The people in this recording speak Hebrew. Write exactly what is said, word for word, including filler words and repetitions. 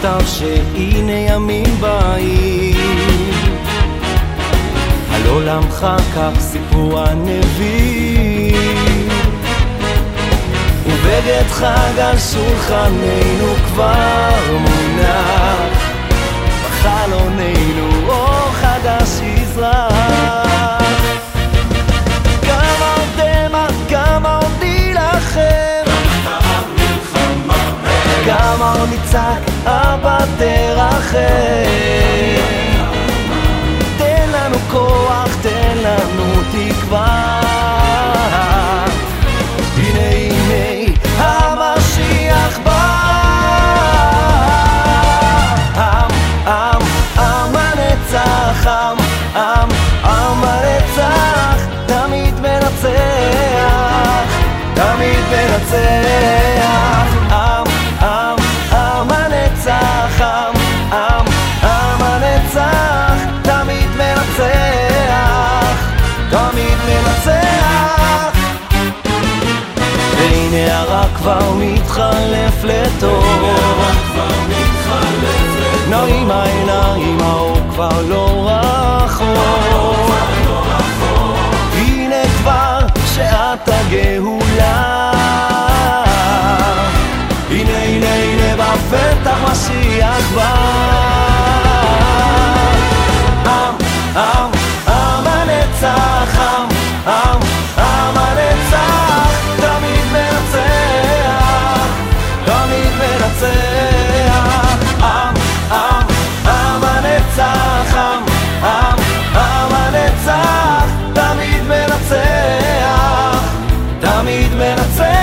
נכתב שהנה ימים באים, על עולמך כך סיפור הנביא, ובגד חג על שולחננו כבר מונח, בחלוננו אור חדש יזרח. כמה עוד דמע, כמה עוד נילחם, כמה עוד נצעק, אבא תרחם. תן לנו כוח, תן לנו תקווה, הנה הנה המשיח בא. עם, עם, עם הנצח, עם, עם, עם הנצח, תמיד מנצח, תמיד מנצח. עם, עם, עם הנצח, עם, עם, עם הנצח, תמיד מנצח, תמיד מנצח. והנה הרע כבר מתחלף לטוב, נעים העיניים, האור כבר לא רחוק, הנה כבר שעת הגאולה, הנה הנה הנה בפתח משיח בא. עם, עם, עם הנצח, עם, עם, עם הנצח, תמיד מנצח, תמיד מנצח. עם, עם, עם הנצח, עם, עם, עם הנצח, תמיד מנצח, תמיד מנצח.